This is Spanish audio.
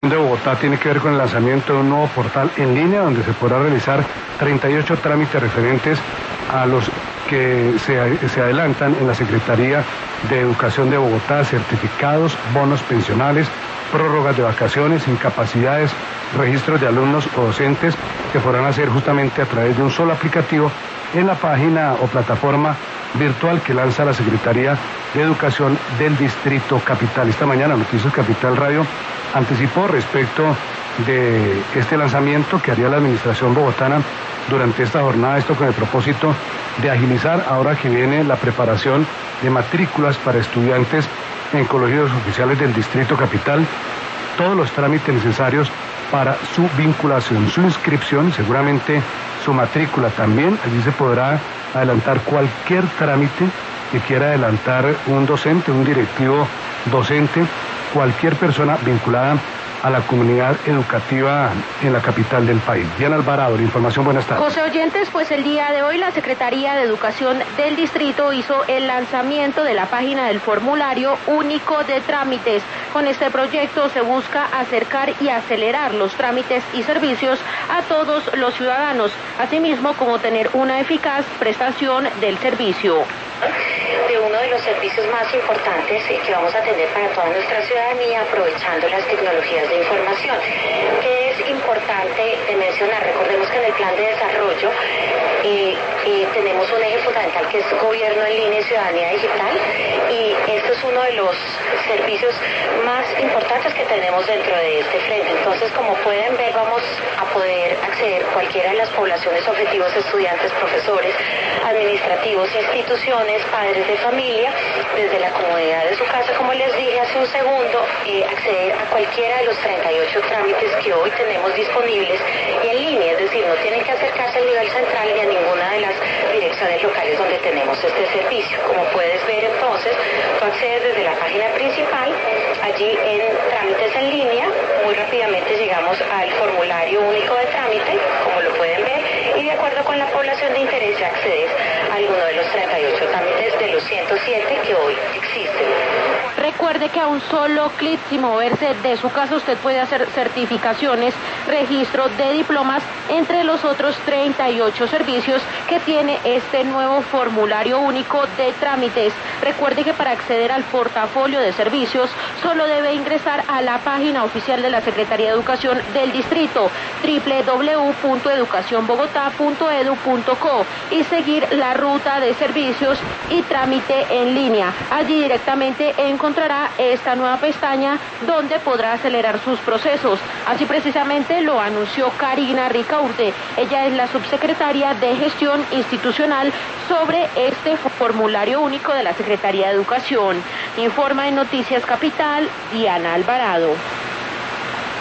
de Bogotá tiene que ver con el lanzamiento de un nuevo portal en línea donde se podrá realizar 38 trámites referentes a los que se adelantan en la Secretaría de Educación de Bogotá: certificados, bonos pensionales, prórrogas de vacaciones, incapacidades, registros de alumnos o docentes, que podrán hacer justamente a través de un solo aplicativo en la página o plataforma virtual que lanza la Secretaría de Educación del Distrito Capital. Esta mañana Noticias Capital Radio anticipó respecto de este lanzamiento que haría la administración bogotana durante esta jornada, esto con el propósito de agilizar ahora que viene la preparación de matrículas para estudiantes en colegios oficiales del Distrito Capital, todos los trámites necesarios para su vinculación, su inscripción, seguramente su matrícula también. Allí se podrá adelantar cualquier trámite que quiera adelantar un docente, un directivo docente, cualquier persona vinculada a la comunidad educativa en la capital del país. Diana Alvarado, la información, buenas tardes. José Oyentes, pues el día de hoy la Secretaría de Educación del Distrito hizo el lanzamiento de la página del formulario único de trámites. Con este proyecto se busca acercar y acelerar los trámites y servicios a todos los ciudadanos, asimismo como tener una eficaz prestación del servicio. De uno de los servicios más importantes que vamos a tener para toda nuestra ciudadanía, aprovechando las tecnologías de información, que es importante de mencionar. Recordemos que en el plan de desarrollo tenemos un eje fundamental que es gobierno en línea y ciudadanía digital, y esto es uno de los servicios más importantes que tenemos dentro de este frente. Entonces, como pueden ver, vamos a poder acceder cualquiera de las poblaciones objetivos: estudiantes, profesores, administrativos, instituciones, padres de familia, desde la comodidad de su casa, como les dije hace un segundo, acceder a cualquiera de los 38 trámites que hoy tenemos disponibles y en línea, es decir, no tienen que acercarse al nivel central ni a ninguna de las direcciones locales donde tenemos este servicio. Como puedes ver, entonces, tú accedes desde la página principal, allí en trámites en línea, muy rápidamente llegamos al formulario único de trámite, como lo pueden ver, y de acuerdo con la población de interés ya accedes a alguno de los 38 trámites de los 107 que hoy existen. Recuerde que a un solo clic, sin moverse de su casa, usted puede hacer certificaciones, registro de diplomas, entre los otros 38 servicios que tiene este nuevo formulario único de trámites. Recuerde que para acceder al portafolio de servicios solo debe ingresar a la página oficial de la Secretaría de Educación del Distrito, www.educacionbogotá.edu.co, y seguir la ruta de servicios y trámite en línea. Allí directamente encontrará esta nueva pestaña donde podrá acelerar sus procesos. Así precisamente lo anunció Karina Ricaurte. Ella es la subsecretaria de Gestión Institucional sobre este formulario único de la Secretaría de Educación. Informa en Noticias Capital, Diana Alvarado.